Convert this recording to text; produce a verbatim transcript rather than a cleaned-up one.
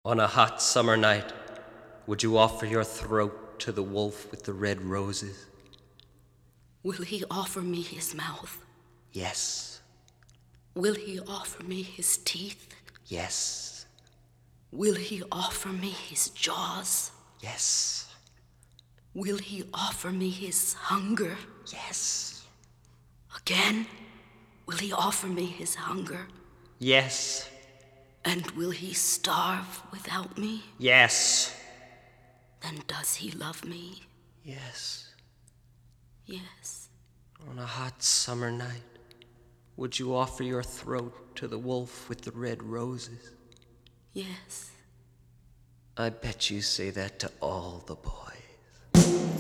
On a hot summer night, would you offer your throat to the wolf with the red roses? Will he offer me his mouth? Yes. Will he offer me his teeth? Yes. Will he offer me his jaws? Yes. Will he offer me his hunger? Yes. Again, will he offer me his hunger? Yes. And will he starve without me? Yes. Then does he love me? Yes. Yes. On a hot summer night, would you offer your throat to the wolf with the red roses? Yes. I bet you say that to all the boys.